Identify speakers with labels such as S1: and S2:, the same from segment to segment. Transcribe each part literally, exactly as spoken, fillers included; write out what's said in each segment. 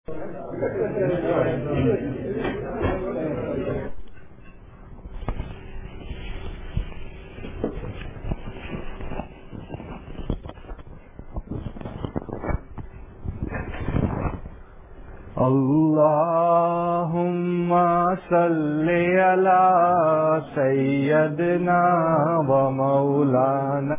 S1: Allahumma salli ala Sayyidina wa Maulana.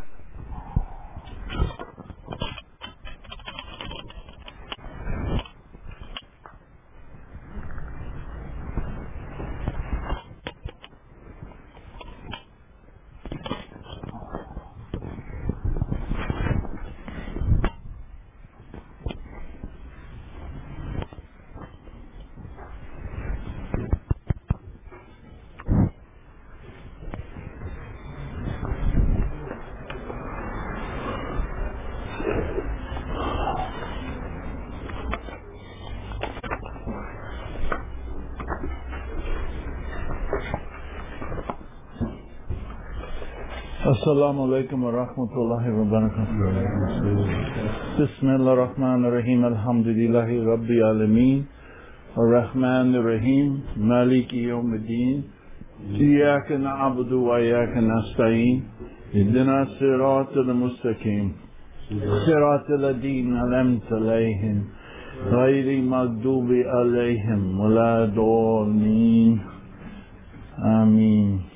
S1: Assalamu alaikum wa rahmatullahi wa barakatuh. Bismillah ar-Rahman ar-Rahim. Alhamdulillahi Rabbi alameen. Ar-Rahman ar-Rahim. Maliki yawmiddin. Iyaka na'budu wa iyaka nasta'een. Ihdina sirata al-mustaqim. Sirata al-ladin alamta alayhim. Ghayri maghdubi alayhim. Wala dhalin. Ameen.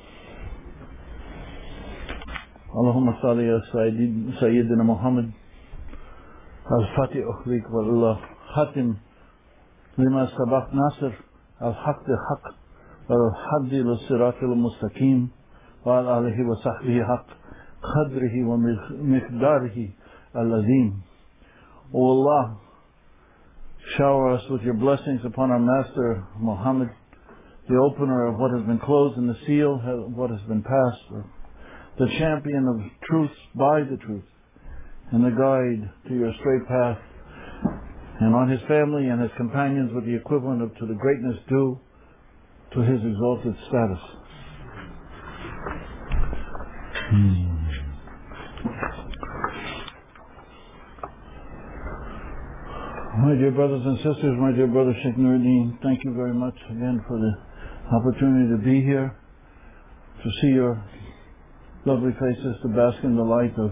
S1: اللهم صل على سيدنا محمد الفاتح أخريك والله خاتم لما سبق ناصر الحق حق والحد للصراط المستقيم وعلى آله وصحبه حق قدره ومقداره العظيم. O Allah, shower us with your blessings upon our Master Muhammad, the opener of what has been closed and the seal of what has been passed, the champion of truth by the truth, and the guide to your straight path, and on his family and his companions with the equivalent of to the greatness due to his exalted status. Hmm. My dear brothers and sisters, my dear brother Sheikh Nuruddin, thank you very much again for the opportunity to be here, to see your lovely faces, to bask in the light of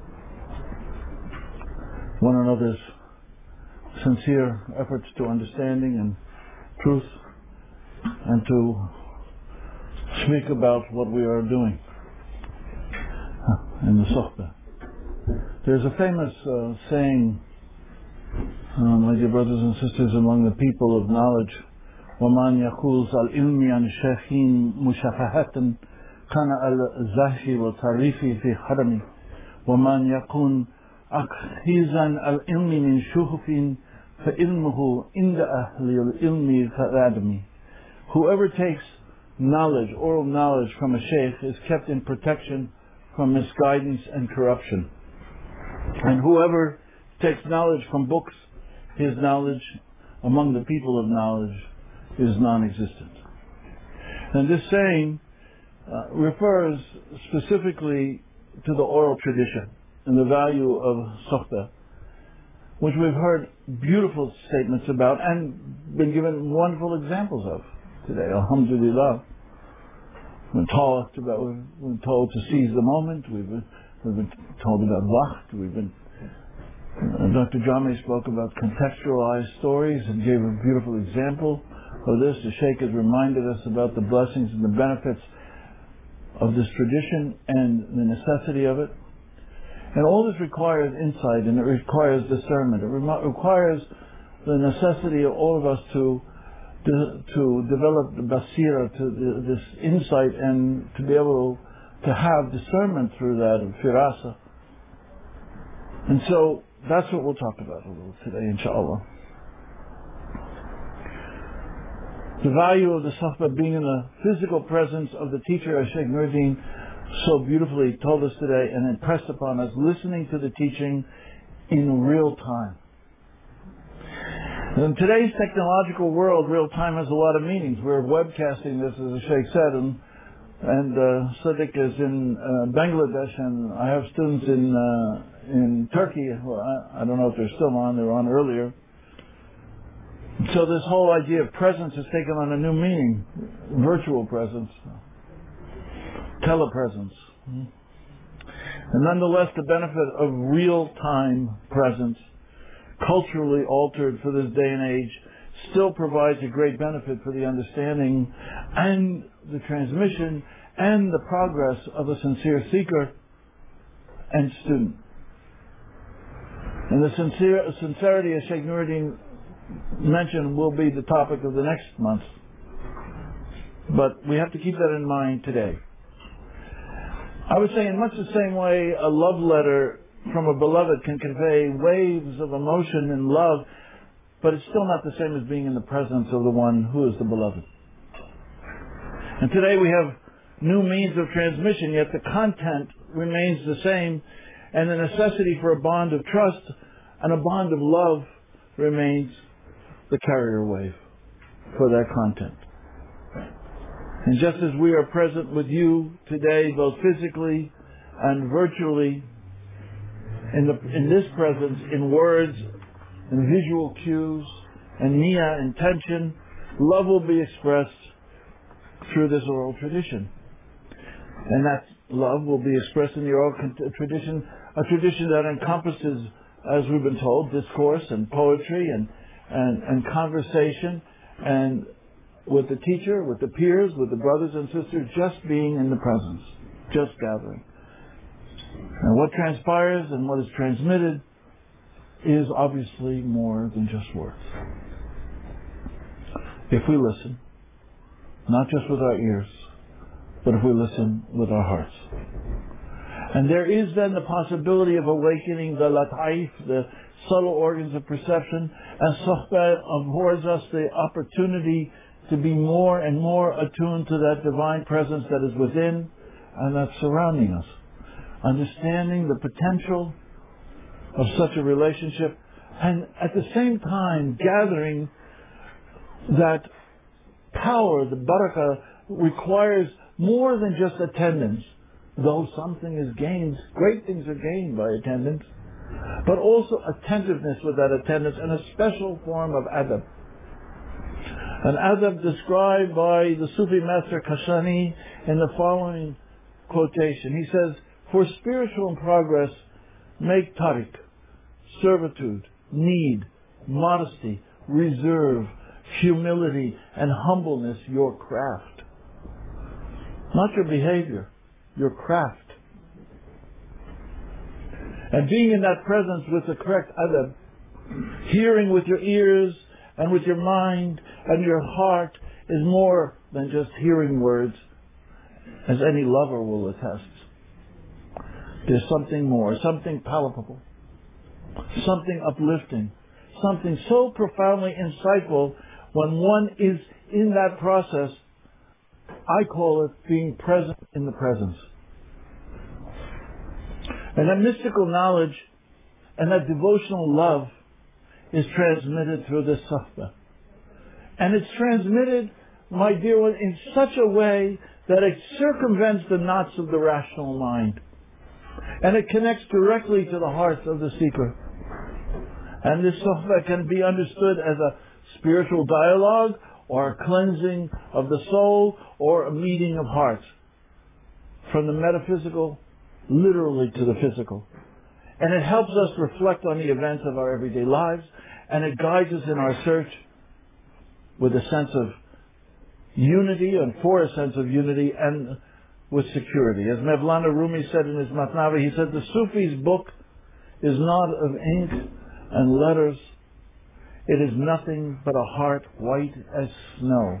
S1: one another's sincere efforts to understanding and truth, and to speak about what we are doing in the Suhbah. There's a famous uh, saying, uh, my dear brothers and sisters, among the people of knowledge, وَمَنْ يَقُولُ الْإِلْمِ عَنْ شَيْخٍ مُشَافَهَةً كان الزهش والتعريف في حرمي ومن يكون أخيزا العلم من شهف فعلمه عند أهل العلم كالعدم. Whoever takes knowledge, oral knowledge from a sheikh is kept in protection from misguidance and corruption. And whoever takes knowledge from books, his knowledge among the people of knowledge is non-existent. And this saying Uh, refers specifically to the oral tradition and the value of suhbah, which we've heard beautiful statements about and been given wonderful examples of today. Alhamdulillah. We've been talked about, we've been told to seize the moment, we've been, we've been told about waqt, we've been, uh, Doctor Jami spoke about contextualized stories and gave a beautiful example of this. The Sheikh has reminded us about the blessings and the benefits of this tradition and the necessity of it. And all this requires insight, and it requires discernment. It re- requires the necessity of all of us to to, to develop the basira, to the, this insight, and to be able to have discernment through that, of firasa. And so that's what we'll talk about a little today, inshallah. The value of the suhbah being in the physical presence of the teacher, as Sheikh Nuruddin so beautifully told us today and impressed upon us, listening to the teaching in real time. In today's technological world, real time has a lot of meanings. We're webcasting this, as the Sheikh said, and, and uh, Sadiq is in uh, Bangladesh, and I have students in uh, in Turkey. Well, I, I don't know if they're still on, they were on earlier. So this whole idea of presence has taken on a new meaning. Virtual presence. Telepresence. And nonetheless, the benefit of real-time presence, culturally altered for this day and age, still provides a great benefit for the understanding and the transmission and the progress of a sincere seeker and student. And the sincere, sincerity, as Sheikh Nuruddin mentioned, will be the topic of the next month. But we have to keep that in mind today. I would say in much the same way a love letter from a beloved can convey waves of emotion and love, but it's still not the same as being in the presence of the one who is the beloved. And today we have new means of transmission, yet the content remains the same, and the necessity for a bond of trust and a bond of love remains the carrier wave for that content. And just as we are present with you today, both physically and virtually, in, the, in this presence, in words and visual cues and niyyah, intention, love will be expressed through this oral tradition. And that love will be expressed in the oral tradition, a tradition that encompasses, as we've been told, discourse and poetry and, and, and conversation, and with the teacher, with the peers, with the brothers and sisters, just being in the presence, just gathering. And what transpires and what is transmitted is obviously more than just words. If we listen, not just with our ears, but if we listen with our hearts. And there is then the possibility of awakening the lataif, the subtle organs of perception, and sohbah affords us the opportunity to be more and more attuned to that divine presence that is within and that's surrounding us. Understanding the potential of such a relationship, and at the same time gathering that power, the barakah, requires more than just attendance, though something is gained, great things are gained by attendance, but also attentiveness with that attendance and a special form of adab. An adab described by the Sufi master Kashani in the following quotation. He says, "For spiritual progress, make tariq, servitude, need, modesty, reserve, humility, and humbleness your craft." Not your behavior, your craft. And being in that presence with the correct adab, hearing with your ears and with your mind and your heart, is more than just hearing words, as any lover will attest. There's something more, something palpable, something uplifting, something so profoundly insightful when one is in that process. I call it being present in the presence. And that mystical knowledge and that devotional love is transmitted through this sohbah. And it's transmitted, my dear one, in such a way that it circumvents the knots of the rational mind. And it connects directly to the hearts of the seeker. And this sohbah can be understood as a spiritual dialogue, or a cleansing of the soul, or a meeting of hearts. From the metaphysical, literally to the physical. And it helps us reflect on the events of our everyday lives, and it guides us in our search with a sense of unity, and for a sense of unity, and with security. As Mevlana Rumi said in his Matnavi, he said, "The Sufi's book is not of ink and letters. It is nothing but a heart white as snow."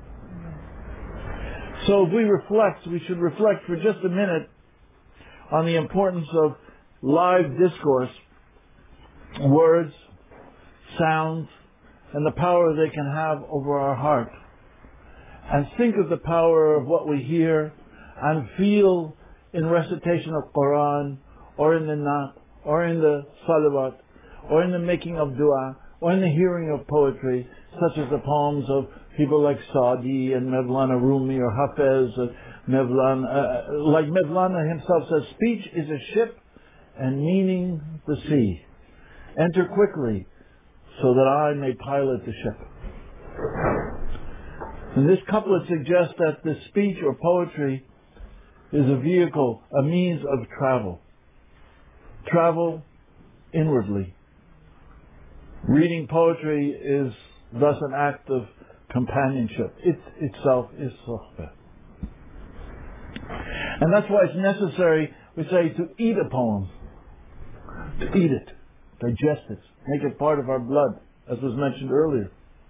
S1: So if we reflect, we should reflect for just a minute on the importance of live discourse, words, sounds, and the power they can have over our heart. And think of the power of what we hear and feel in recitation of Quran, or in the Naat, or in the Salawat, or in the making of dua, or in the hearing of poetry, such as the poems of people like Saadi and Mevlana Rumi or Hafez, or Mevlana, uh, like Mevlana himself says, "Speech is a ship and meaning the sea. Enter quickly so that I may pilot the ship." And this couplet suggests that the speech or poetry is a vehicle, a means of travel. Travel inwardly. Reading poetry is thus an act of companionship. It itself is sohbeh. And that's why it's necessary, we say, to eat a poem. To eat it, digest it, make it part of our blood, as was mentioned earlier.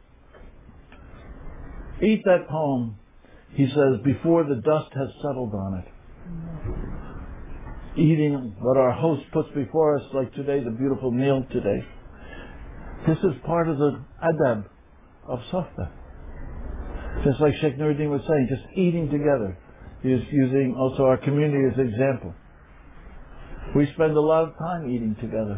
S1: Eat that poem, he says, before the dust has settled on it. Eating what our host puts before us, like today, the beautiful meal today. This is part of the adab of sohbeh. Just like Sheikh Nuruddin was saying, just eating together. He is using also our community as an example. We spend a lot of time eating together.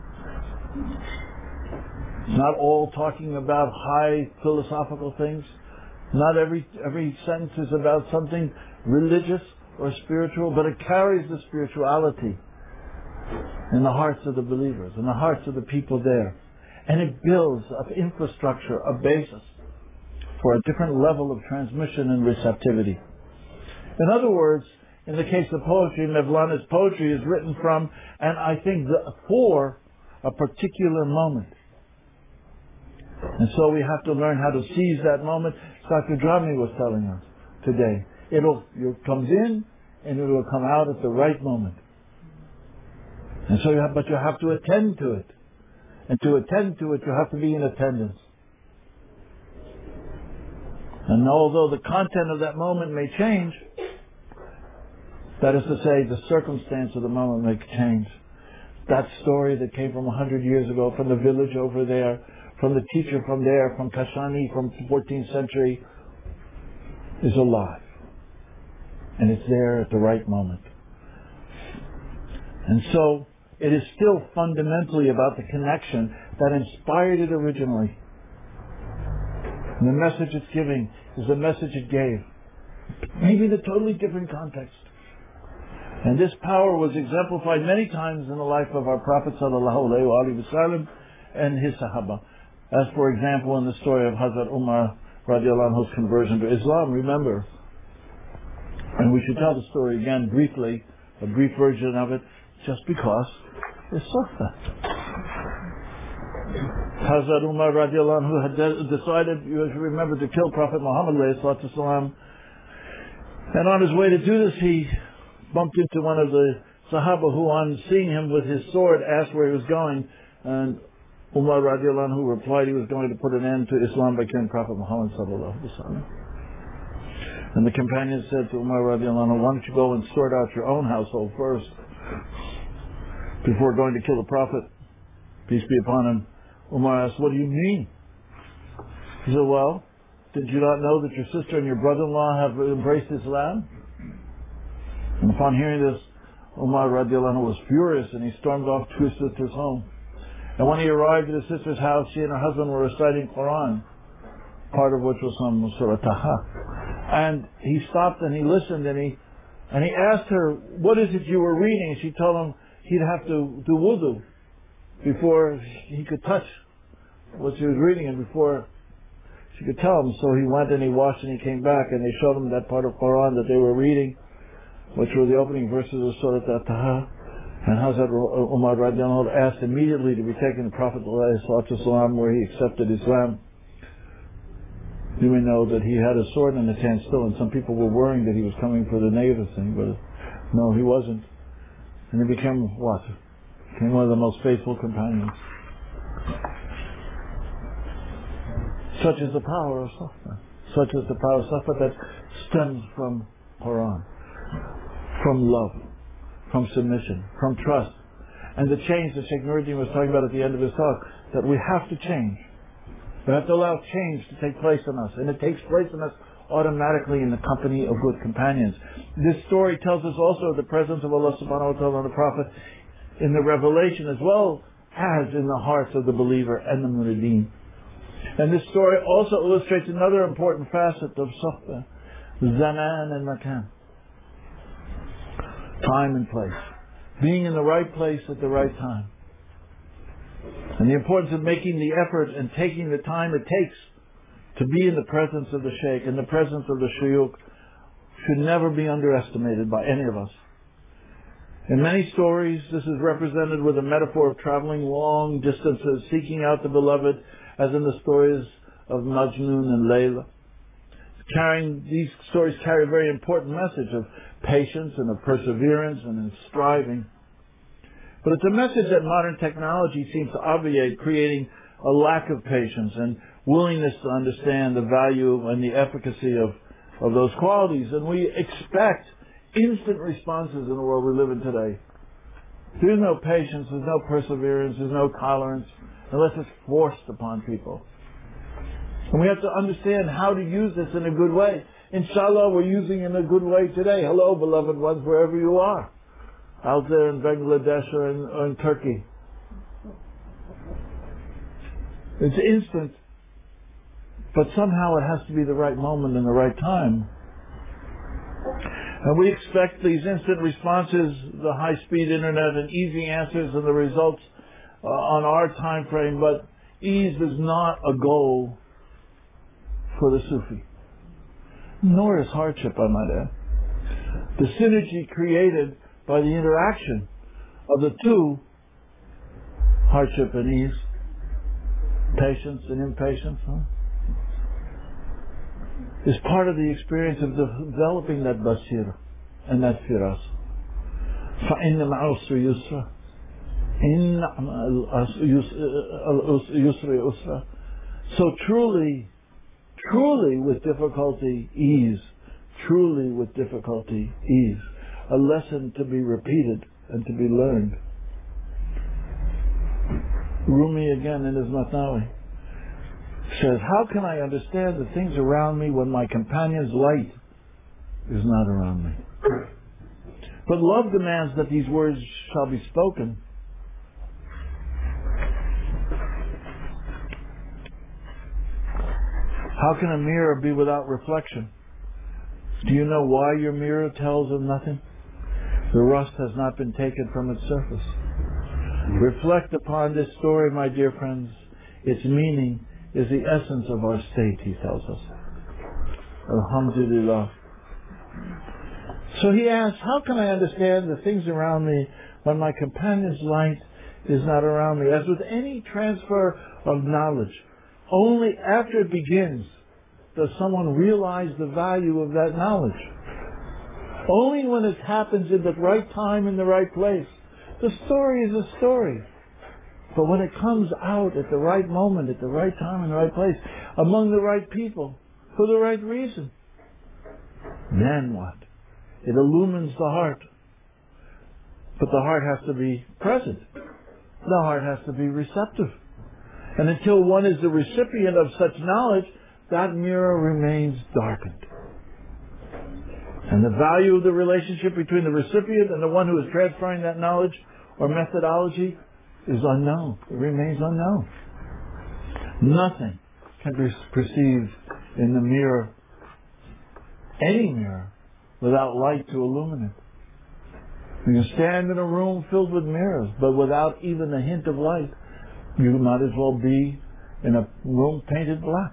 S1: Not all talking about high philosophical things. Not every every sentence is about something religious or spiritual, but it carries the spirituality in the hearts of the believers, in the hearts of the people there. And it builds an infrastructure, a basis for a different level of transmission and receptivity. In other words, in the case of poetry, Mevlana's poetry is written from, and I think the, for, a particular moment. And so we have to learn how to seize that moment. Doctor Drami was telling us today. It'll, it comes in and it will come out at the right moment. And so you have, but you have to attend to it. And to attend to it, you have to be in attendance. And although the content of that moment may change, that is to say, the circumstance of the moment may change. That story that came from a hundred years ago, from the village over there, from the teacher from there, from Kashani, from the fourteenth century, is alive. And it's there at the right moment. And so, it is still fundamentally about the connection that inspired it originally. And the message it's giving is the message it gave. Maybe in a totally different context. And this power was exemplified many times in the life of our Prophet sallallahu alaihi wasallam and his Sahaba. As for example in the story of Hazrat Umar radiallahu anhu's conversion to Islam, remember. And we should tell the story again briefly, a brief version of it, just because it's sohbeh. Hazrat Umar radiallahu anhu had de- decided, you should remember, to kill Prophet Muhammad alayhi salatu wasalam. And on his way to do this, he bumped into one of the Sahaba who, on seeing him with his sword, asked where he was going. And Umar radiallahu anhu replied he was going to put an end to Islam by killing Prophet Muhammad sallallahu alaihi wasallam. And the companion said to Umar radiallahu anhu, why don't you go and sort out your own household first before going to kill the Prophet, peace be upon him. Umar asked, what do you mean? He said, well, did you not know that your sister and your brother-in-law have embraced Islam? And upon hearing this, Umar radiallahu anhu was furious, and he stormed off to his sister's home. And when he arrived at his sister's house, she and her husband were reciting Quran, part of which was from Surah Taha. And he stopped and he listened, and he and he asked her, what is it you were reading? And she told him he'd have to do wudu before he could touch what she was reading, and before she could tell him. So he went and he washed and he came back, and they showed him that part of Quran that they were reading, which were the opening verses of Surah Taha. And Hazrat Umar radiallahu anhu asked immediately to be taken to Prophet ﷺ, where he accepted Islam. You may know that he had a sword in his hand still, and some people were worrying that he was coming for the negative thing, but no, he wasn't. And he became what? Became one of the most faithful companions. Such is the power of sohbeh. Such is the power of sohbeh that stems from Quran, from love, from submission, from trust. And the change that Sheikh Nuruddin was talking about at the end of his talk, that we have to change. We have to allow change to take place in us. And it takes place in us automatically in the company of good companions. This story tells us also the presence of Allah subhanahu wa ta'ala and the Prophet in the revelation, as well as in the hearts of the believer and the murideen. And this story also illustrates another important facet of sohbeh, zaman and makan. Time and place. Being in the right place at the right time. And the importance of making the effort and taking the time it takes to be in the presence of the Sheikh, in the presence of the Shuyukh, should never be underestimated by any of us. In many stories, this is represented with a metaphor of traveling long distances, seeking out the beloved, as in the stories of Majnun and Layla. Carrying, these stories carry a very important message of patience and of perseverance and in striving. But it's a message that modern technology seems to obviate, creating a lack of patience and willingness to understand the value and the efficacy of, of those qualities. And we expect instant responses in the world we live in today. There's no patience, there's no perseverance, there's no tolerance, unless it's forced upon people. And we have to understand how to use this in a good way. Inshallah, we're using it in a good way today. Hello, beloved ones, wherever you are. Out there in Bangladesh or in, or in Turkey. It's instant, but somehow it has to be the right moment and the right time. And we expect these instant responses, the high-speed internet and easy answers and the results uh, on our time frame, but ease is not a goal for the Sufi. Nor is hardship, I might add. The synergy created by the interaction of the two, hardship and ease, patience and impatience, huh? is part of the experience of developing that basira and that firas. فَإِنَّ مَعَ الْعُسْرِ يُسْرًا إِنَّ الْعُسْرِ يُسْرًا. So truly, truly with difficulty, ease. Truly with difficulty, ease. A lesson to be repeated and to be learned. Rumi again in his Matnawi says, how can I understand the things around me when my companion's light is not around me? But love demands that these words shall be spoken. How can a mirror be without reflection? Do you know why your mirror tells of nothing? The rust has not been taken from its surface. Reflect upon this story, my dear friends. Its meaning is the essence of our state, he tells us. Alhamdulillah. So he asks, how can I understand the things around me when my companion's light is not around me? As with any transfer of knowledge, only after it begins does someone realize the value of that knowledge. Only when it happens in the right time, in the right place. The story is a story. But when it comes out at the right moment, at the right time, in the right place, among the right people, for the right reason, then what? It illumines the heart. But the heart has to be present. The heart has to be receptive. And until one is the recipient of such knowledge, that mirror remains darkened. And the value of the relationship between the recipient and the one who is transferring that knowledge or methodology is unknown. It remains unknown. Nothing can be perceived in the mirror, any mirror, without light to illumine it. You can stand in a room filled with mirrors, but without even a hint of light, you might as well be in a room painted black.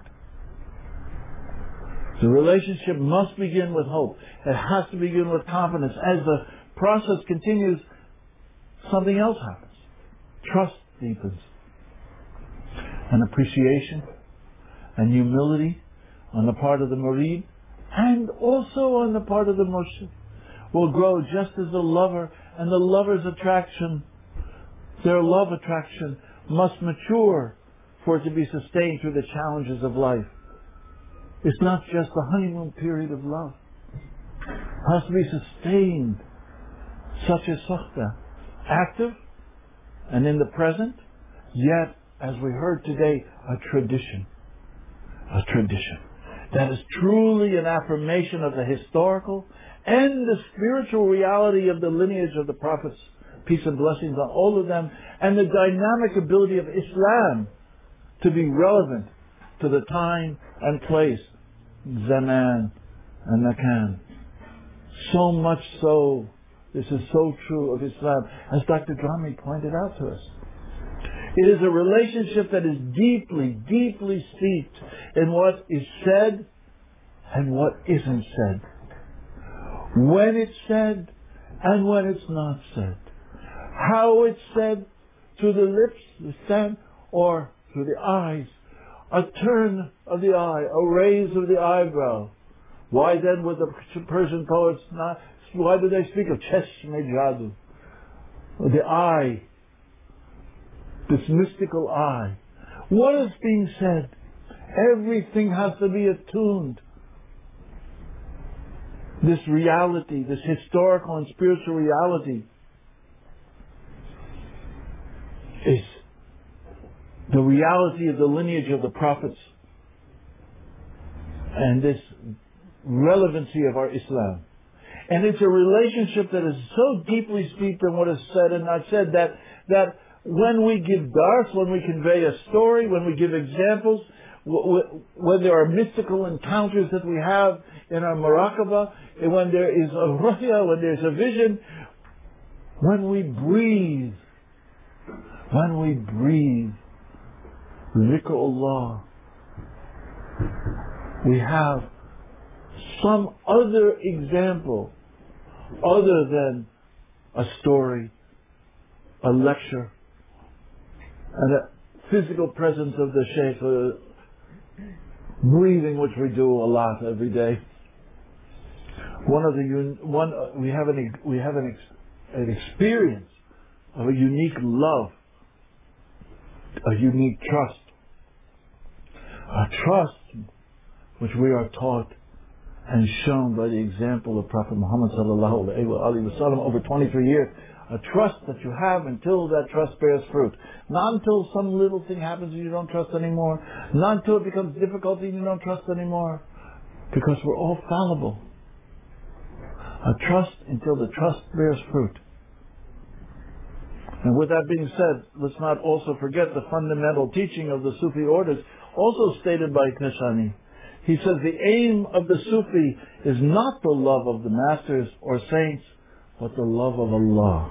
S1: The relationship must begin with hope. It has to begin with confidence. As the process continues, something else happens. Trust deepens. And appreciation and humility on the part of the murid and also on the part of the murshid will grow just as the lover and the lover's attraction, their love attraction must mature for it to be sustained through the challenges of life. It's not just the honeymoon period of love. It has to be sustained, such as suhbah, active and in the present, yet, as we heard today, a tradition. A tradition. That is truly an affirmation of the historical and the spiritual reality of the lineage of the prophets, peace and blessings on all of them, and the dynamic ability of Islam to be relevant to the time and place, zaman and makan. So much so, this is so true of Islam, as Doctor Drami pointed out to us. It is a relationship that is deeply, deeply steeped in what is said and what isn't said. When it's said and when it's not said. How it's said through the lips, the stand, or through the eyes. A turn of the eye, a raise of the eyebrow. Why then would the Persian poets not, why do they speak of Cheshme Jadu? The eye. This mystical eye. What is being said? Everything has to be attuned. This reality, this historical and spiritual reality is the reality of the lineage of the prophets and this relevancy of our Islam. And it's a relationship that is so deeply steeped in what is said and not said that, that when we give dars, when we convey a story, when we give examples, when there are mystical encounters that we have in our muraqabah, and when there is a ruhya, when there's a vision, when we breathe, when we breathe, zikrullah, we have some other example other than a story, a lecture, and a physical presence of the Shaykh, uh, breathing, which we do a lot every day. One of the one uh, we have an we have an, ex, an experience of a unique love, a unique trust, a trust which we are taught and shown by the example of Prophet Muhammad sallallahu alaihi wasallam over twenty-three years. A trust that you have until that trust bears fruit. Not until some little thing happens and you don't trust anymore. Not until it becomes difficult and you don't trust anymore. Because we're all fallible. A trust until the trust bears fruit. And with that being said, let's not also forget the fundamental teaching of the Sufi orders, also stated by Kashani. He says the aim of the Sufi is not the love of the masters or saints, but the love of Allah.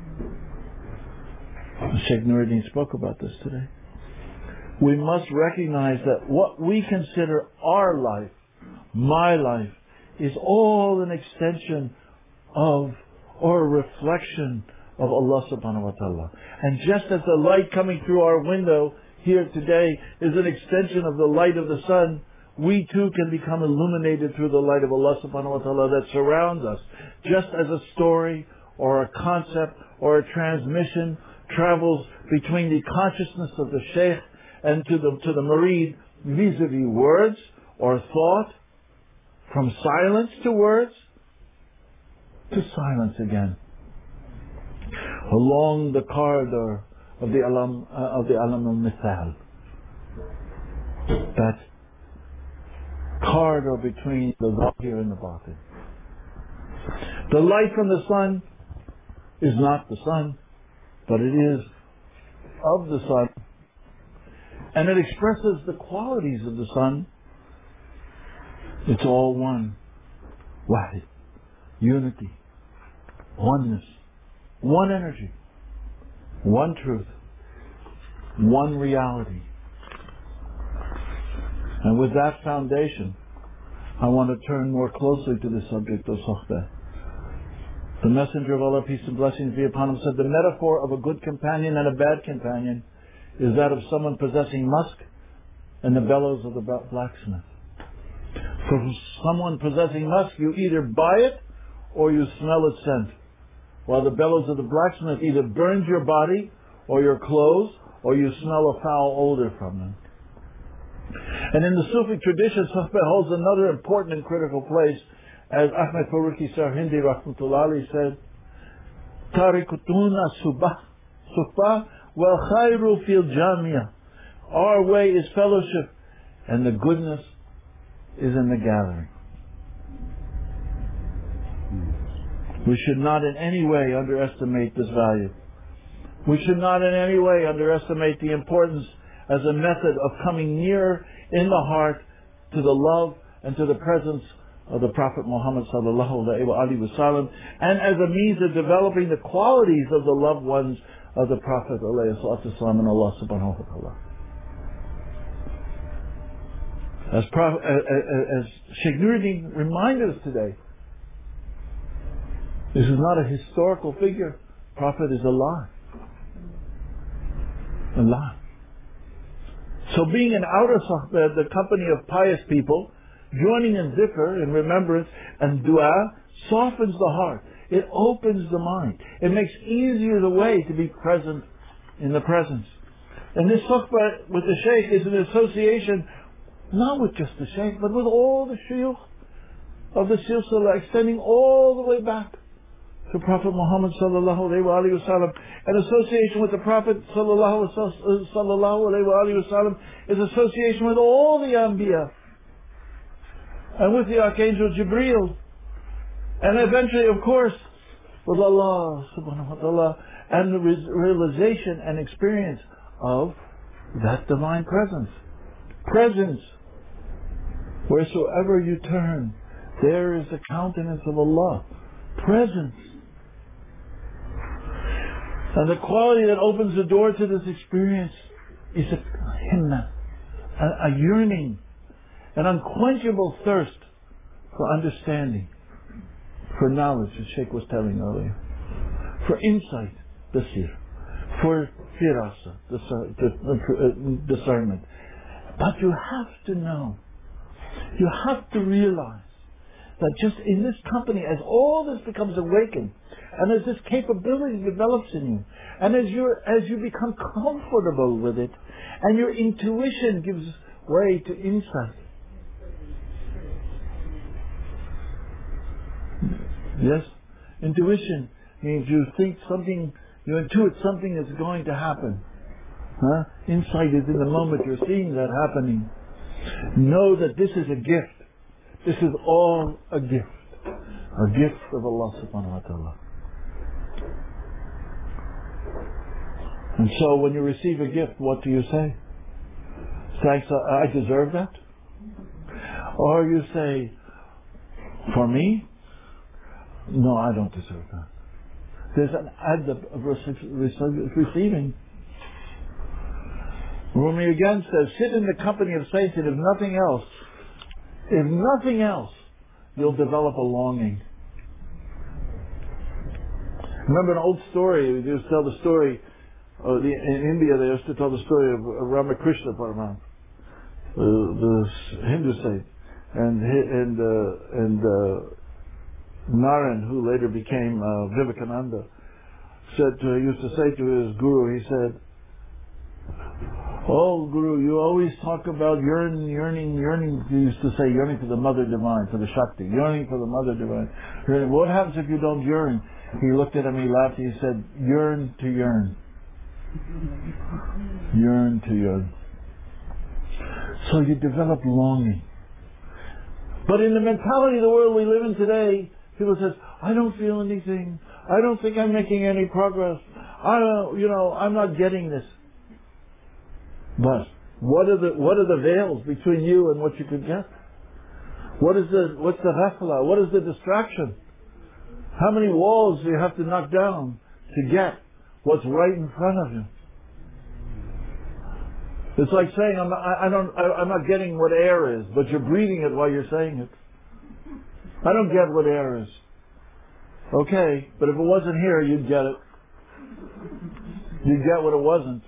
S1: Sheikh Nuruddin spoke about this today. We must recognize that what we consider our life, my life, is all an extension of or a reflection of Allah subhanahu wa ta'ala. And just as the light coming through our window here today is an extension of the light of the sun, we too can become illuminated through the light of Allah subhanahu wa ta'ala that surrounds us. Just as a story or a concept or a transmission travels between the consciousness of the Shaykh and to the, to the Murid vis-a-vis words or thought, from silence to words, to silence again. Along the corridor of the Alam, uh, of the Alam al-Mithal. That corridor between the Zahir and the Batin. The light from the sun is not the sun, but it is of the sun. And it expresses the qualities of the sun. It's all one. Wahid. Unity. Oneness. One energy. One truth. One reality. And with that foundation, I want to turn more closely to the subject of Sohbeh. The Messenger of Allah, peace and blessings be upon him, said the metaphor of a good companion and a bad companion is that of someone possessing musk and the bellows of the blacksmith. For someone possessing musk, you either buy it or you smell its scent. While the bellows of the blacksmith either burns your body or your clothes, or you smell a foul odor from them. And in the Sufi tradition, Sohbeh holds another important and critical place. As Ahmed Faruqi Sarhindi Rahmatullahi said, Tarikutuna subah, subah wal khayru fil jamia. Our way is fellowship, and the goodness is in the gathering. We should not in any way underestimate this value. We should not in any way underestimate the importance as a method of coming nearer in the heart to the love and to the presence of the Prophet Muhammad sallallahu alaihi wasallam, and as a means of developing the qualities of the loved ones of the Prophet alayhi salatu wasalam and Allah subhanahu wa ta'ala. As, Prophet, as, as Sheikh Nuruddin reminded us today, this is not a historical figure. Prophet is alive. Alive. So being in outer sohbah, the company of pious people, joining in dhikr, in remembrance, and dua, softens the heart. It opens the mind. It makes easier the way to be present in the presence. And this sohbah with the Shaykh is an association not with just the Shaykh, but with all the shuyukh of the silsila, extending all the way back to Prophet Muhammad sallallahu alayhi wa alayhi wa sallam. An association with the Prophet sallallahu alayhi wa sallam is association with all the Anbiya, and with the Archangel Jibreel, and eventually, of course, with Allah subhanahu wa ta'ala, and the realization and experience of that divine presence. Presence. Wheresoever you turn, there is the countenance of Allah. Presence. And the quality that opens the door to this experience is a himna, a, a yearning, an unquenchable thirst for understanding, for knowledge, as Sheikh was telling earlier, for insight, basir, for firasa, discernment. But you have to know, you have to realize that just in this company, as all this becomes awakened, and as this capability develops in you, and as you as you become comfortable with it, and your intuition gives way to insight. Yes? Intuition means you think something, you intuit something is going to happen. Huh? Insight is in the moment you're seeing that happening. Know that this is a gift. This is all a gift. A gift of Allah subhanahu wa ta'ala. And so when you receive a gift, what do you say? Thanks, I deserve that? Or you say, for me? No, I don't deserve that. There's an adab of receiving. Rumi again says, sit in the company of saints, and if nothing else, if nothing else, you'll develop a longing. Remember an old story, we used to tell the story, uh, the, in India they used to tell the story of, of Ramakrishna Paramahansa, uh, the Hindu saint, and, and, uh, and uh, Narayan, who later became uh, Vivekananda, said to, used to say to his guru, he said, oh, Guru, you always talk about yearning, yearning, yearning. He used to say yearning for the Mother Divine, for the Shakti, yearning for the Mother Divine. Yearning. What happens if you don't yearn? He looked at him, he laughed, he said, yearn to yearn. Yearn to yearn. So you develop longing. But in the mentality of the world we live in today, people say, I don't feel anything. I don't think I'm making any progress. I don't, you know, I'm not getting this. But what are the what are the veils between you and what you could get? What is the what's the ghafla? What is the distraction? How many walls do you have to knock down to get what's right in front of you? It's like saying I'm not, I, I don't I, I'm not getting what air is, but you're breathing it while you're saying it. I don't get what air is. Okay, but if it wasn't here, you'd get it. You'd get what it wasn't.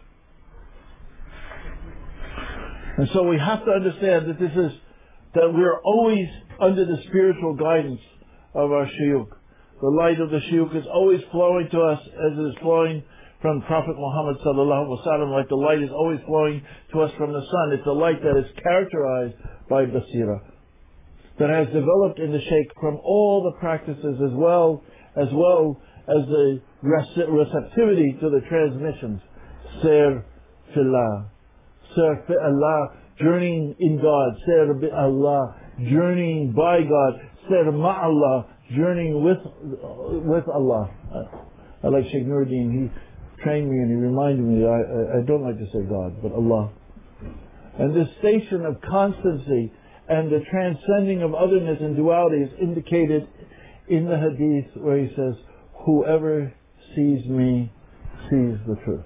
S1: And so we have to understand that this is, that we are always under the spiritual guidance of our shuyukh. The light of the shuyukh is always flowing to us as it is flowing from Prophet Muhammad sallallahu alaihi wasallam, like the light is always flowing to us from the sun. It's a light that is characterized by basira, that has developed in the Shaykh from all the practices, as well as well as the receptivity to the transmissions. Sir fillah. Sir fi Allah, journeying in God. Sir bi Allah, journeying by God. Sir ma'Allah, journeying with with Allah. I, I like Sheikh Nuruddin. He trained me and he reminded me. I, I, I don't like to say God, but Allah. And this station of constancy and the transcending of otherness and duality is indicated in the hadith where he says, "Whoever sees me sees the truth.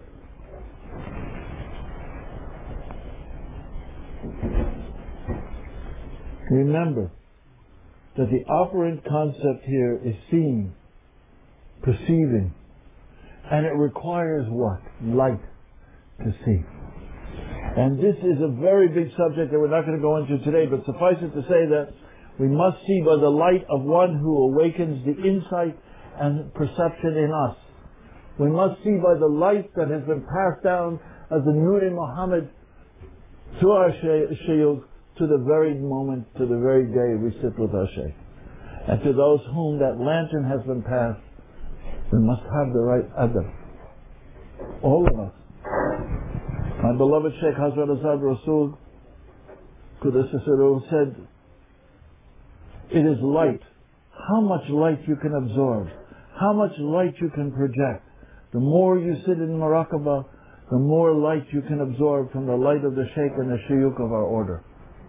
S1: Remember that the operant concept here is seeing, perceiving, and it requires what? Light to see. And this is a very big subject that we're not going to go into today, but suffice it to say that we must see by the light of one who awakens the insight and perception in us. We must see by the light that has been passed down as the Nuri Muhammad to our Shayukh, to the very moment, to the very day we sit with our Shaykh. And to those whom that lantern has been passed, we must have the right adab. All of us. My beloved Shaykh Hazrat Azad Rasul Qudus said, it is light. How much light you can absorb, how much light you can project. The more you sit in Muraqabah, the more light you can absorb from the light of the Shaykh and the Shayukh of our order.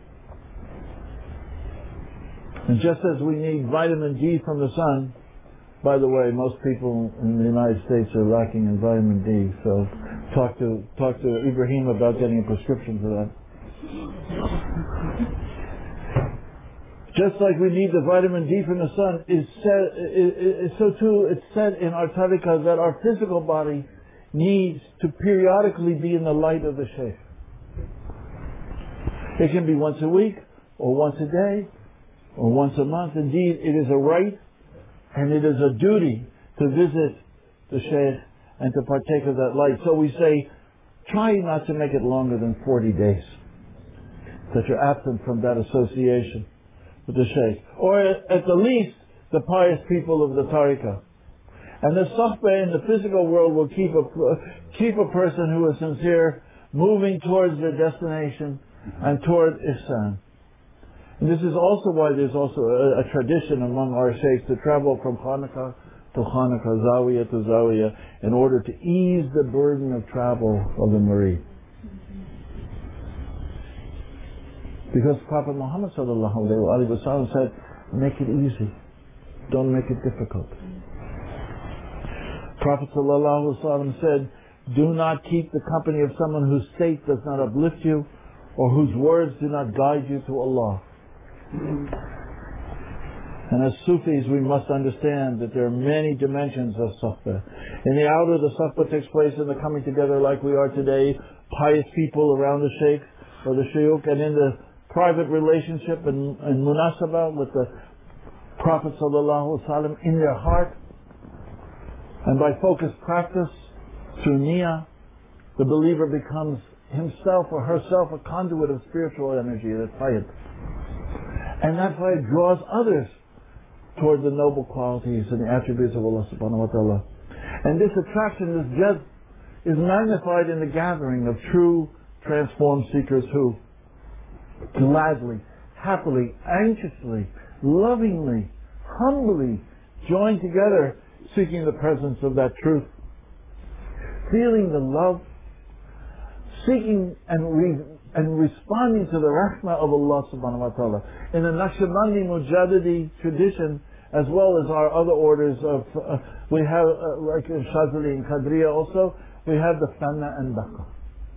S1: And just as we need vitamin D from the sun, by the way, most people in the United States are lacking in vitamin D, so talk to talk to Ibrahim about getting a prescription for that. Just like we need the vitamin D from the sun, is said, is, is so too it's said in our tariqah that our physical body needs to periodically be in the light of the Shaykh. It can be once a week, or once a day, or once a month. Indeed, it is a right and it is a duty to visit the Shaykh and to partake of that light. So we say, try not to make it longer than forty days that you're absent from that association with the Shaykh. Or at the least, the pious people of the tariqah. And the sohbah in the physical world will keep a, keep a person who is sincere moving towards their destination and toward ihsan. And this is also why there's also a, a tradition among our sheikhs to travel from Khanaqah to Khanaqah, Zawiyah to Zawiyah, in order to ease the burden of travel of the murid. Because Prophet Muhammad sallallahu alaihi wasallam said, make it easy, don't make it difficult. Prophet sallallahu alaihi wasallam said, do not keep the company of someone whose state does not uplift you, or whose words do not guide you to Allah. And as Sufis, we must understand that there are many dimensions of sohbah. In the outer, the sohbah takes place in the coming together like we are today, pious people around the Shaykh or the Shayukh, and in the private relationship and, and munasabah with the Prophet sallallahu alaihi wasallam in their heart. And by focused practice, through niyyah, the believer becomes himself or herself a conduit of spiritual energy, that fayed. And that fayed draws others toward the noble qualities and the attributes of Allah subhanahu wa ta'ala. And this attraction is just is magnified in the gathering of true transformed seekers who gladly, happily, anxiously, lovingly, humbly join together seeking the presence of that truth, feeling the love, seeking and re- and responding to the rahmah of Allah subhanahu wa ta'ala. In the Naqshbandi Mujaddidi tradition, as well as our other orders of, uh, we have, uh, like in Shazali and Qadriya also, we have the Fana and Baqa.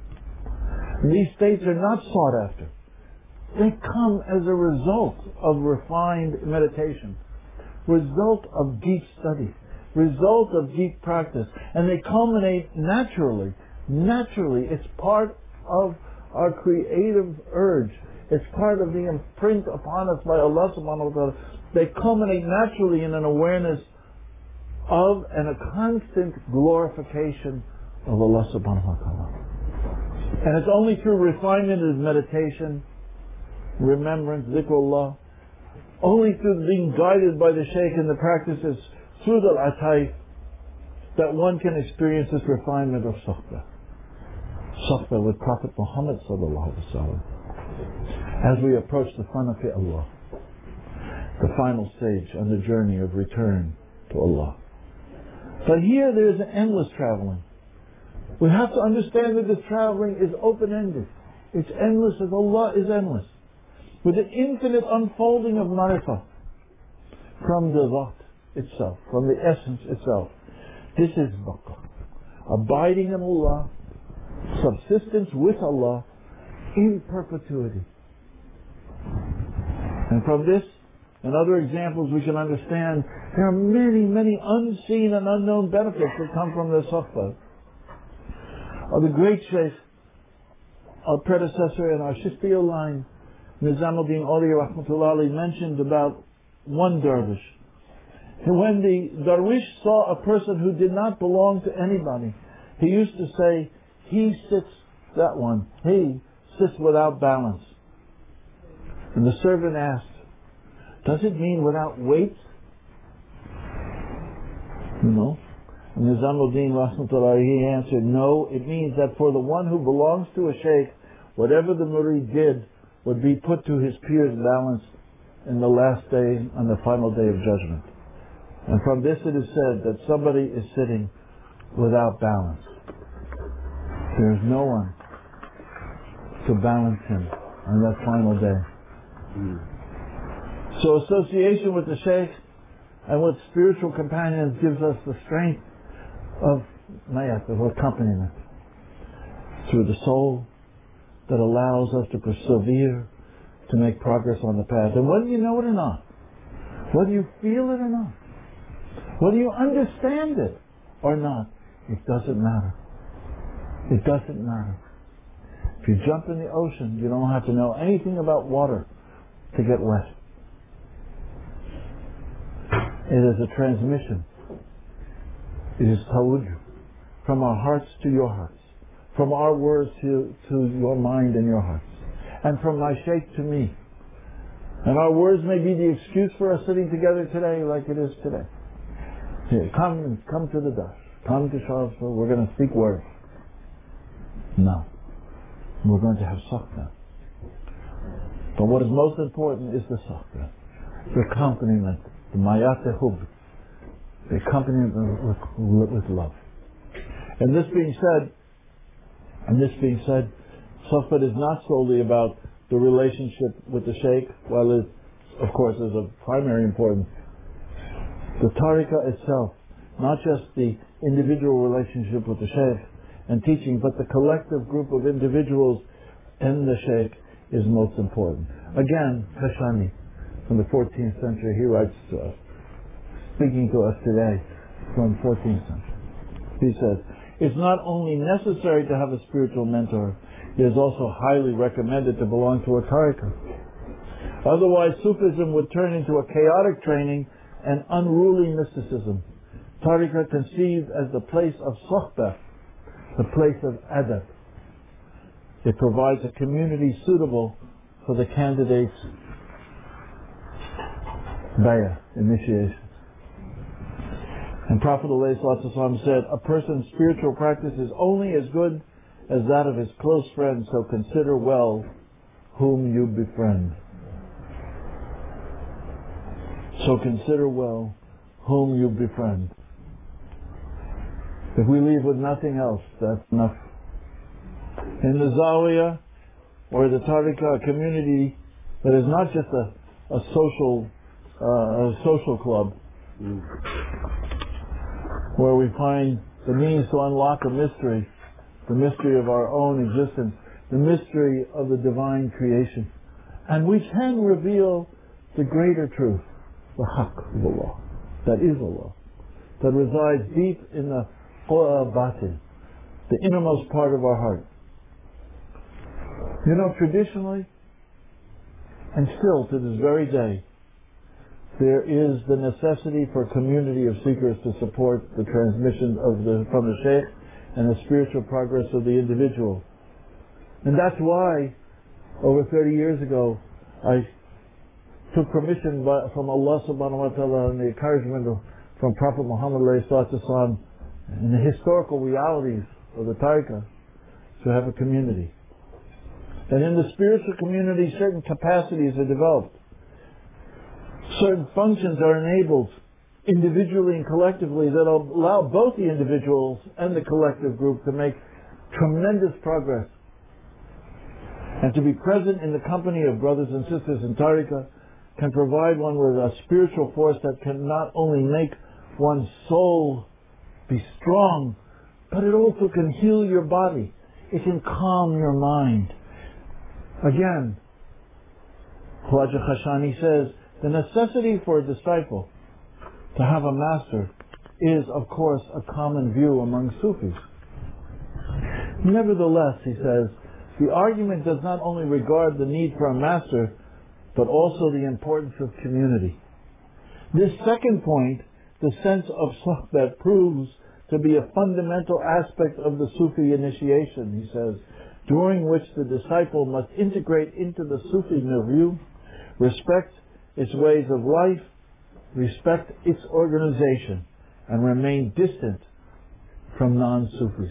S1: These states are not sought after. They come as a result of refined meditation, result of deep study, result of deep practice, and they culminate naturally. Naturally, it's part of our creative urge. It's part of the imprint upon us by Allah subhanahu wa ta'ala. They culminate naturally in an awareness of and a constant glorification of Allah subhanahu wa ta'ala. And it's only through refinement of meditation, remembrance, dhikrullah, only through being guided by the Shaykh in the practices, through the atayf, that one can experience this refinement of sohbah. Sohbah with Prophet Muhammad sallallahu alaihi wasallam. As we approach the fana fi Allah, the final stage on the journey of return to Allah. But here there is an endless traveling. We have to understand that this traveling is open-ended. It's endless as Allah is endless. With an infinite unfolding of marifah from the Dhat itself, from the essence itself. This is baqa. abiding in Allah, subsistence with Allah in perpetuity. And from this and other examples we can understand there are many, many unseen and unknown benefits that come from the suhbah. Uh, the great Shaykh, our predecessor in our Shishtiya line, Nizamuddin Awliya Rahmatullah Ali, mentioned about one dervish. And when the dervish saw a person who did not belong to anybody, he used to say, he sits, that one, he sits without balance. And the servant asked, does it mean without weight? You know? And Nizamuddin Rahmatullah, he answered, no, it means that for the one who belongs to a sheikh, whatever the murid did would be put to his peer's balance in the last day, on the final day of judgment. And from this it is said that somebody is sitting without balance. There is no one to balance him on that final day. Mm. So association with the sheikh and with spiritual companions gives us the strength of mayat, of accompaniment, through the soul that allows us to persevere, to make progress on the path. And whether you know it or not, whether you feel it or not, whether you understand it or not, it doesn't matter. It doesn't matter. If you jump in the ocean, you don't have to know anything about water to get wet. It is a transmission. It is tawajjuh, from our hearts to your hearts, from our words to, to your mind and your hearts, and from my sheikh to me. And our words may be the excuse for us sitting together today like it is today. Here, come, come to the dash. Come to Sharjah. We're going to speak words. No. We're going to have suhbah. But what is most important is the suhbah, the accompaniment, the mayat-e-hub, the accompaniment with, with, with love. And this being said, and this being said, suhbah is not solely about the relationship with the sheikh, while it, of course, is of primary importance. The tariqah itself, not just the individual relationship with the sheikh and teaching, but the collective group of individuals and the sheikh is most important. Again, Kashani, from the fourteenth century, he writes to us, speaking to us today from the fourteenth century. He says, it's not only necessary to have a spiritual mentor, it is also highly recommended to belong to a tariqah. Otherwise, Sufism would turn into a chaotic training and unruly mysticism. Tariqah conceived as the place of suhbah, the place of adab. It provides a community suitable for the candidate's bayah, initiation. And Prophet ﷺ said, a person's spiritual practice is only as good as that of his close friend, so consider well whom you befriend. So consider well whom you befriend. If we leave with nothing else, that's enough. In the Zawiyah, or the Tariqah, a community that is not just a, a social uh, a social club, mm. where we find the means to unlock a mystery, the mystery of our own existence, the mystery of the divine creation. And we can reveal the greater truth, the haqq of Allah, that is Allah, that resides deep in the batin, the innermost part of our heart. You know, traditionally, and still to this very day, there is the necessity for a community of seekers to support the transmission of the from the sheikh and the spiritual progress of the individual. And that's why, over thirty years ago, I took permission by, from Allah subhanahu wa ta'ala and the encouragement of, from Prophet Muhammad alayhi salatu wasalam, and the historical realities of the tariqah, to have a community. And in the spiritual community, certain capacities are developed. Certain functions are enabled individually and collectively that allow both the individuals and the collective group to make tremendous progress. And to be present in the company of brothers and sisters in tariqah can provide one with a spiritual force that can not only make one's soul be strong, but it also can heal your body. It can calm your mind. Again, Khwaja Khashani says, the necessity for a disciple to have a master is, of course, a common view among Sufis. Nevertheless, he says, the argument does not only regard the need for a master, but also the importance of community. This second point, the sense of suhbat, proves to be a fundamental aspect of the Sufi initiation, he says, during which the disciple must integrate into the Sufi milieu, respect its ways of life, respect its organization, and remain distant from non-Sufis.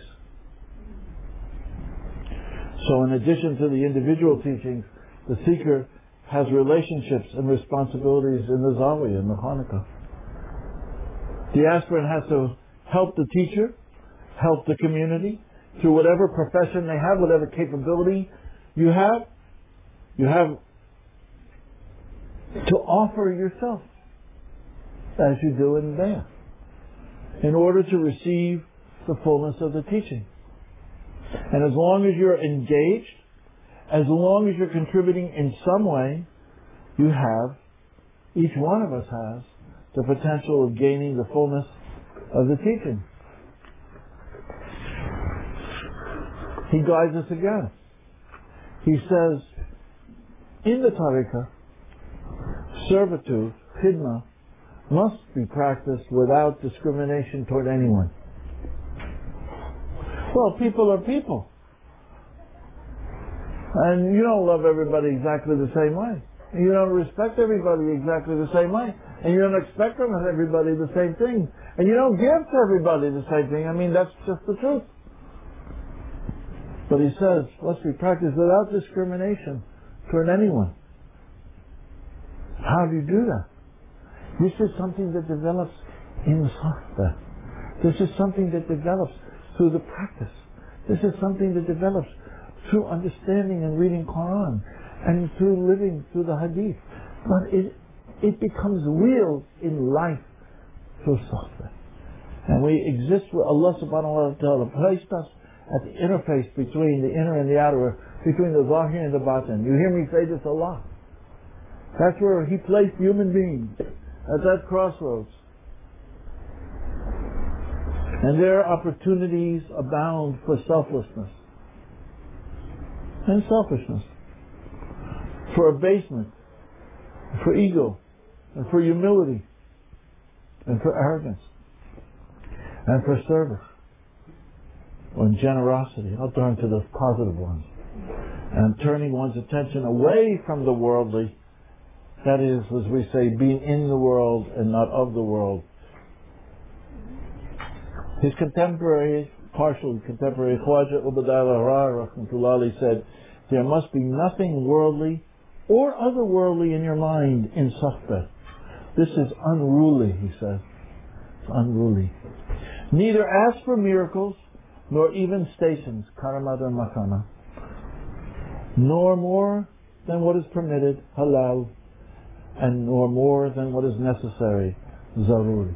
S1: So in addition to the individual teachings, the seeker has relationships and responsibilities in the Zawiya, in the Khanaqah. The aspirant has to help the teacher, help the community, through whatever profession they have, whatever capability you have. You have to offer yourself, as you do in there, in order to receive the fullness of the teaching. And as long as you're engaged, as long as you're contributing in some way, you have, each one of us has, the potential of gaining the fullness of the teaching. He guides us again. He says, in the tariqah, servitude, khidmah, must be practiced without discrimination toward anyone. Well, people are people. And you don't love everybody exactly the same way. And you don't respect everybody exactly the same way. And you don't expect from everybody the same thing. And you don't give to everybody the same thing. I mean, that's just the truth. But he says, must be practiced without discrimination toward anyone. How do you do that? This is something that develops in the software. This is something that develops through the practice. This is something that develops through understanding and reading Quran and through living through the Hadith. But it it becomes real in life through software. And we exist with Allah subhanahu wa ta'ala placed us at the interface between the inner and the outer, between the Zahir and the Batin. You hear me say this a lot. That's where He placed human beings, at that crossroads. And there opportunities abound for selflessness and selfishness, for abasement, for ego, and for humility, and for arrogance, and for service, and generosity. I'll turn to the positive ones. And turning one's attention away from the worldly, that is, as we say, being in the world and not of the world. His contemporary, partial contemporary, Khwaja Ubadallah Lahrar Rahmatullahi said, there must be nothing worldly or otherworldly in your mind in suhbah. This is unruly, he says. It's unruly. Neither ask for miracles, nor even stations, karamat and makana, nor more than what is permitted, halal, and nor more than what is necessary, zaruri.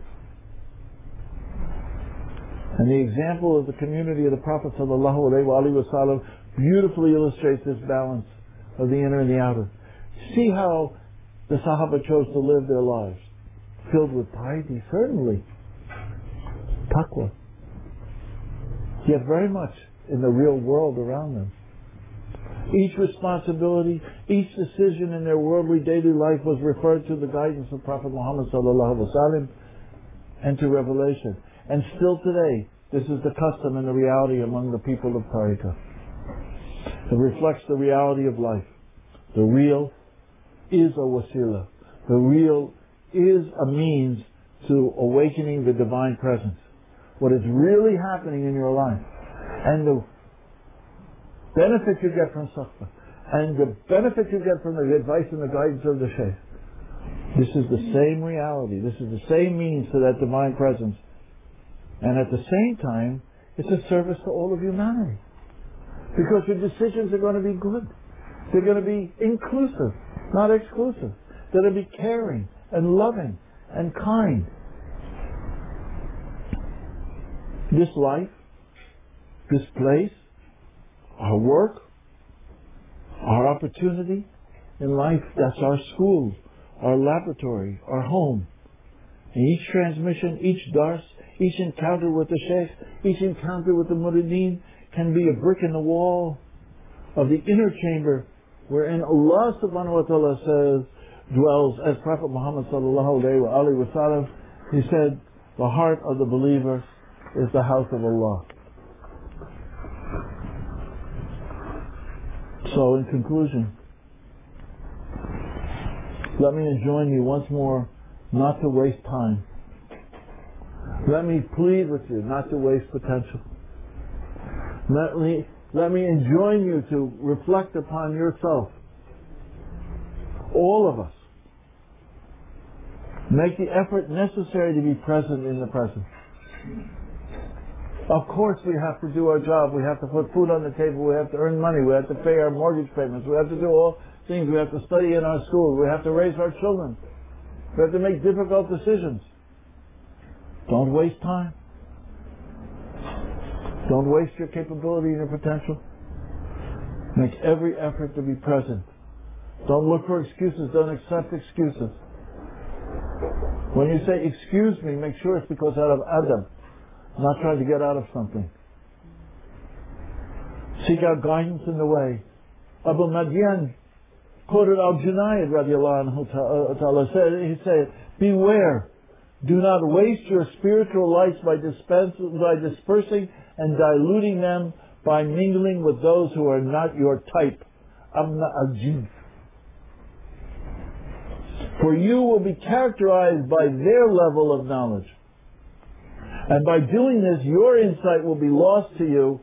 S1: And the example of the community of the Prophet ﷺ beautifully illustrates this balance of the inner and the outer. See how the Sahaba chose to live their lives. Filled with piety, certainly. Taqwa. Yet very much in the real world around them. Each responsibility, each decision in their worldly daily life was referred to the guidance of Prophet Muhammad ﷺ and to revelation. And still today, this is the custom and the reality among the people of Tariqah. It reflects the reality of life. The real is a wasila. The real is a means to awakening the divine presence. What is really happening in your life. And the benefit you get from suhbah. And the benefit you get from the advice and the guidance of the Shaykh. This is the same reality. This is the same means to that divine presence. And at the same time, it's a service to all of humanity. Because your decisions are going to be good. They're going to be inclusive, not exclusive. They're going to be caring and loving and kind. This life this place, our work, our opportunity in life, that's our school, our laboratory, our home. And each transmission, each dars, each encounter with the Shaykh, each encounter with the Murideen can be a brick in the wall of the inner chamber wherein Allah subhanahu wa ta'ala says, dwells, as Prophet Muhammad sallallahu alayhi wa sallam, he said, the heart of the believer is the house of Allah. So in conclusion, let me enjoin you once more not to waste time. Let me plead with you not to waste potential. Let me, let me enjoin you to reflect upon yourself. All of us. Make the effort necessary to be present in the present. Of course we have to do our job. We have to put food on the table. We have to earn money. We have to pay our mortgage payments. We have to do all things. We have to study in our school. We have to raise our children. We have to make difficult decisions. Don't waste time. Don't waste your capability and your potential. Make every effort to be present. Don't look for excuses. Don't accept excuses. When you say, excuse me, make sure it's because out of Adam, not trying to get out of something. Seek out guidance in the way. Abu Madian quoted Al-Junayd radiallahu anhu ta'ala said, he said, beware, do not waste your spiritual lights by, dispense, by dispersing and diluting them by mingling with those who are not your type. Amna al-jinn. For you will be characterized by their level of knowledge. And by doing this, your insight will be lost to you.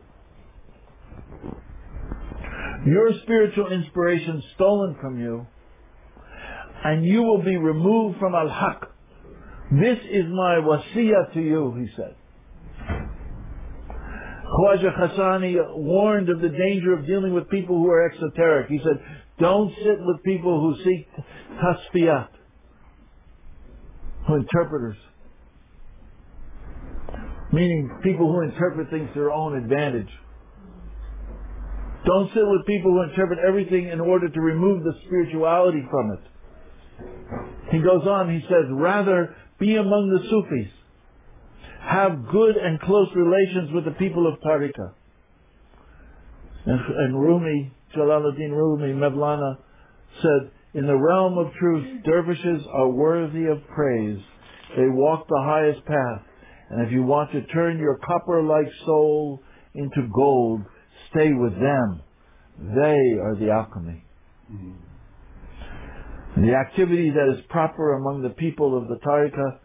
S1: Your spiritual inspiration stolen from you. And you will be removed from Al-Haq. This is my wasiyah to you, he said. Khwaja Khassani warned of the danger of dealing with people who are exoteric. He said, don't sit with people who seek tasfiyat, who interpreters. Meaning people who interpret things to their own advantage. Don't sit with people who interpret everything in order to remove the spirituality from it. He goes on, he says, rather be among the Sufis. Have good and close relations with the people of Tariqah. And, and Rumi, Jalaluddin Rumi, Mevlana, said, in the realm of truth, dervishes are worthy of praise. They walk the highest path. And if you want to turn your copper-like soul into gold, stay with them. They are the alchemy. Mm-hmm. The activity that is proper among the people of the Tariqah,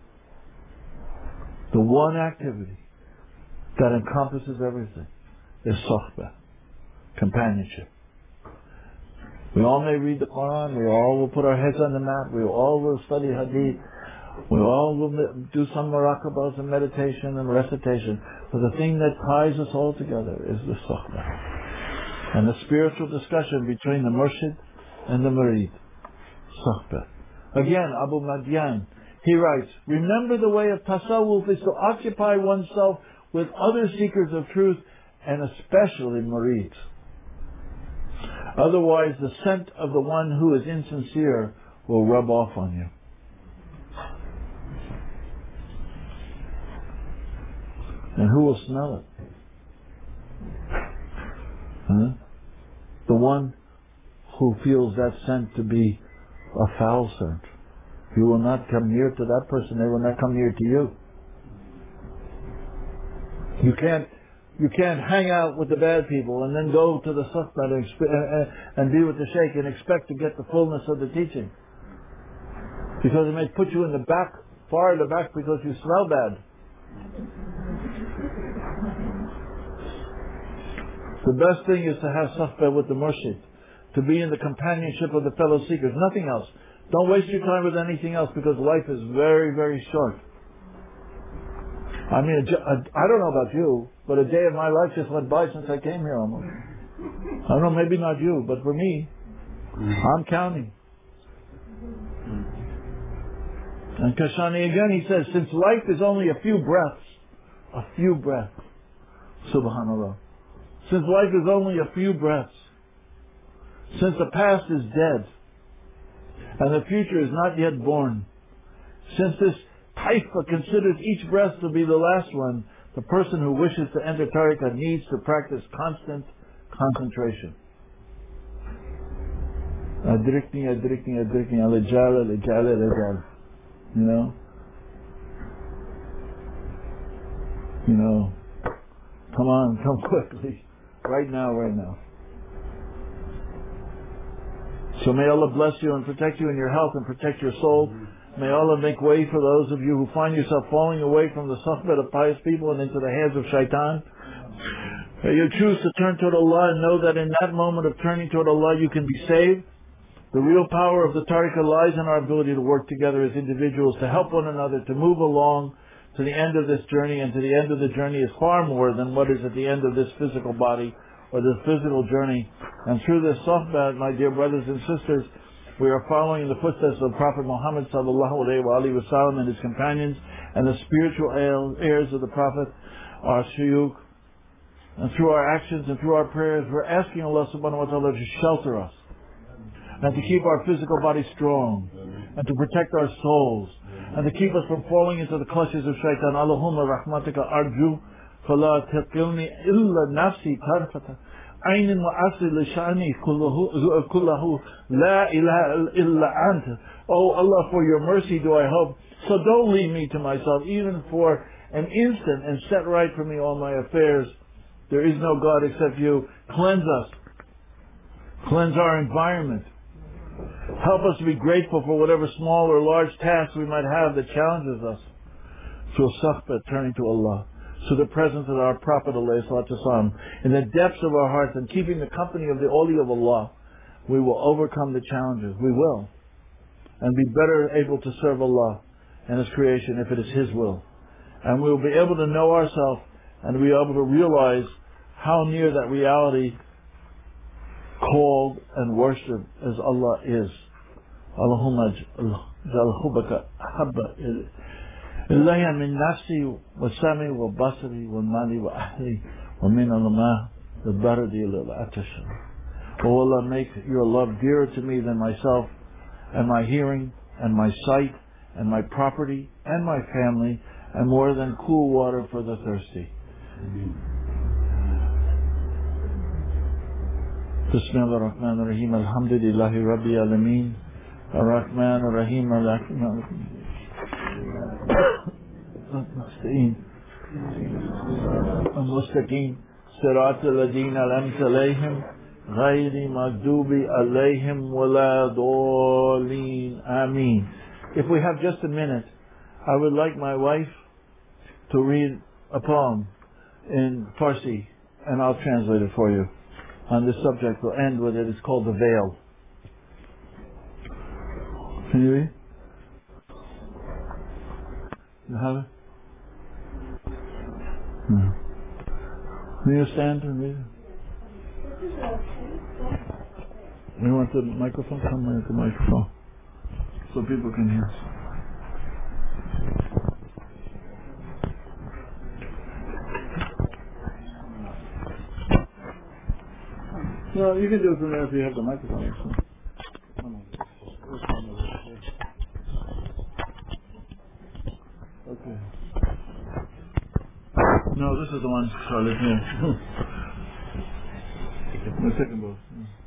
S1: the one activity that encompasses everything, is sohbah, companionship. We all may read the Quran, we all will put our heads on the mat, we all will study hadith, we all will do some muraqabahs and meditation and recitation, but the thing that ties us all together is the sohbah. And the spiritual discussion between the murshid and the murid. Sohbah. Again, Abu Madian, he writes, remember the way of tasawwuf is to occupy oneself with other seekers of truth and especially murids. Otherwise the scent of the one who is insincere will rub off on you. And who will smell it? Huh? The one who feels that scent to be a foul scent. You will not come near to that person, they will not come near to you. You can't you can't hang out with the bad people and then go to the sukhbah and, and, and be with the shaykh and expect to get the fullness of the teaching. Because it may put you in the back, far in the back, because you smell bad. The best thing is to have sukhbah with the murshid, to be in the companionship of the fellow seekers, nothing else. Don't waste your time with anything else, because life is very, very short. I mean, a, a, I don't know about you, but a day of my life just went by since I came here almost. I don't know, maybe not you, but for me, I'm counting. And Kashani again, he says, since life is only a few breaths, a few breaths, Subhanallah. Since life is only a few breaths, since the past is dead, and the future is not yet born, since this taifa considers each breath to be the last one, the person who wishes to enter tariqah needs to practice constant concentration. Adrikni, adrikni, adrikni, alijala, alijala, alijala. You know? You know, come on, come quickly. Right now, right now. So may Allah bless you and protect you in your health and protect your soul. May Allah make way for those of you who find yourself falling away from the suhbah of pious people and into the hands of shaitan. May you choose to turn toward Allah and know that in that moment of turning toward Allah you can be saved. The real power of the tariqah lies in our ability to work together as individuals, to help one another, to move along to the end of this journey, and to the end of the journey is far more than what is at the end of this physical body or this physical journey. And through this sohbah, my dear brothers and sisters, we are following in the footsteps of Prophet Muhammad sallallahu alaihi wasallam and his companions and the spiritual heirs of the Prophet, our shuyukh. And through our actions and through our prayers, we're asking Allah subhanahu wa ta'ala to shelter us and to keep our physical body strong and to protect our souls and to keep us from falling into the clutches of shaitan. Allahumma rahmatika arju fala taqilni illa nafsi tarfata aynin wa asli li sha'ni kullahu la ilaha illa anta. Oh Allah, for your mercy do I hope, so don't leave me to myself even for an instant, and set right for me all my affairs. There is no God except you. Cleanse us. Cleanse our environment. Help us to be grateful for whatever small or large tasks we might have that challenges us. Through suhbah, turning to Allah, through the presence of our Prophet ﷺ, in the depths of our hearts and keeping the company of the awliya of Allah, we will overcome the challenges. We will. And be better able to serve Allah and His creation if it is His will. And we will be able to know ourselves and be able to realize how near that reality called and worshipped as Allah is. Allahumma jal hubaka habba ilayya min nafsi wa sami wa basari wa mali wa ahli wa min al-ma al-bardi al-atash. Oh Allah, make your love dearer to me than myself and my hearing and my sight and my property and my family, and more than cool water for the thirsty. Bismillah ar-Rahman ar-Rahim. Alhamdulillahi Rabbi Alameen. Ar-Rahman ar-Rahim. Al-Mustaqim. Sirat al-Ladin al-Amta alayhim. Ghayri Magdubi alayhim wala Dolin. Ameen. If we have just a minute, I would like my wife to read a poem in Farsi, and I'll translate it for you. On this subject, we'll end with it. It's called The Veil. Can you read? You have it? No. Can you stand and read it? You want the microphone? Come with the microphone so people can hear. No, you can do it from there if you have the microphone. Okay. No, this is the one, Charlotte. Yeah. The second book.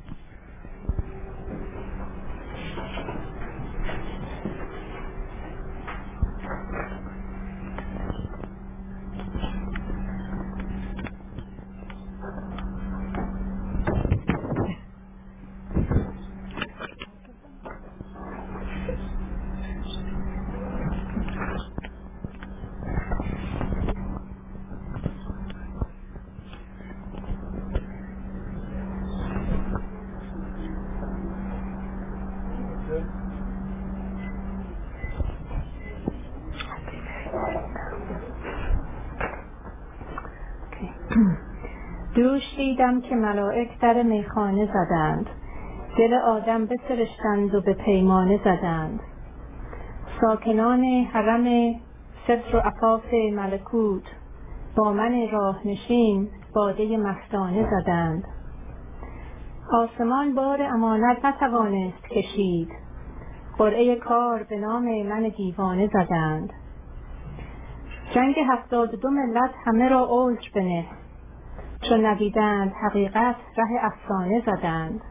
S2: دوش دیدم که ملائک در میخانه زدند، دل آدم بسرشتند و به پیمانه زدند. ساکنان حرم ستر و عفاف ملکوت با من راه نشین باده مستانه زدند. آسمان بار امانت نتوانست کشید، قرعه کار به نام من دیوانه زدند. جنگ هفتاد و دو ملت همه را عذر بنه، چون ندیدند حقیقت ره افسانه زدند.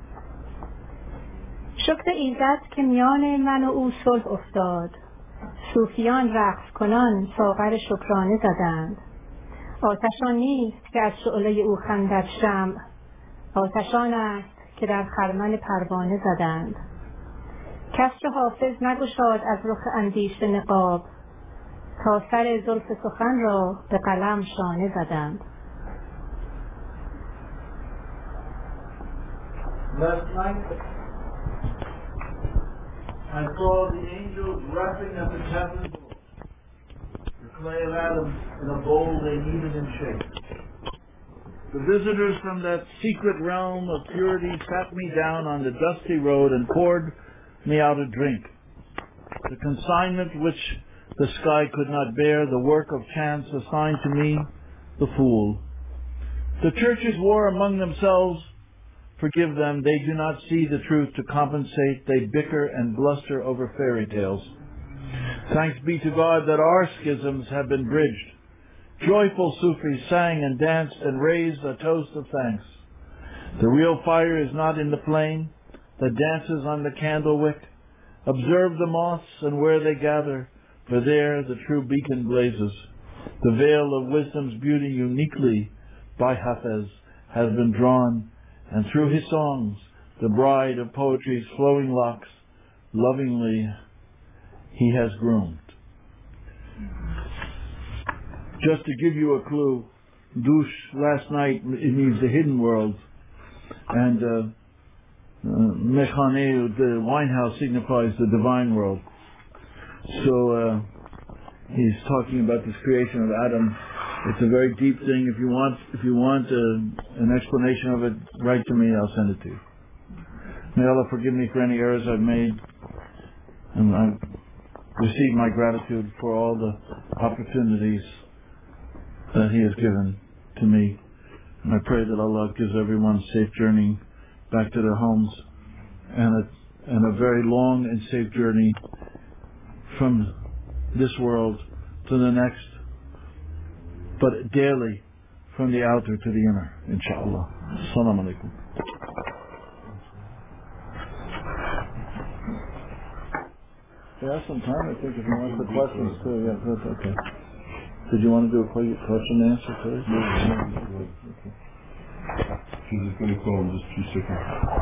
S2: شکر ایزد که میان من و او صلح افتاد، صوفیان رقص کنان ساغر شکرانه زدند. آتشان نیست که از شعله او خندد شمع، آتشان است که در خرمن پروانه زدند. کسر حافظ نگشاد از رخ اندیشه نقاب، تا سر زلف سخن را به قلم شانه زدند.
S1: Last night, I saw the angels wrapping at the tabernacle, the clay of Adam in a bowl they kneaded in shape. The visitors from that secret realm of purity sat me down on the dusty road and poured me out a drink. The consignment which the sky could not bear, the work of chance assigned to me, the fool. The churches war among themselves. Forgive them, they do not see the truth to compensate. They bicker and bluster over fairy tales. Thanks be to God that our schisms have been bridged. Joyful Sufis sang and danced and raised a toast of thanks. The real fire is not in the flame that dances on the candle wick. Observe the moths and where they gather, for there the true beacon blazes. The veil of wisdom's beauty uniquely by Hafez has been drawn, and through his songs, the bride of poetry's flowing locks, lovingly he has groomed. Just to give you a clue, Dush last night, it means the hidden world, and uh, uh, Mechaneu, the wine house, signifies the divine world. So uh, he's talking about this creation of Adam. It's a very deep thing. If you want, if you want uh, an explanation of it, write to me. I'll send it to you. May Allah forgive me for any errors I've made, and I receive my gratitude for all the opportunities that He has given to me. And I pray that Allah gives everyone a safe journey back to their homes, and a, and a very long and safe journey from this world to the next, but daily from the outer to the inner, inshallah. Assalamu alaikum. We have some time, I think, if you want the questions too. Yeah, that's okay. Did you want to do a question and answer, please?
S3: No, no, no. Okay. She's just going to call in just two seconds.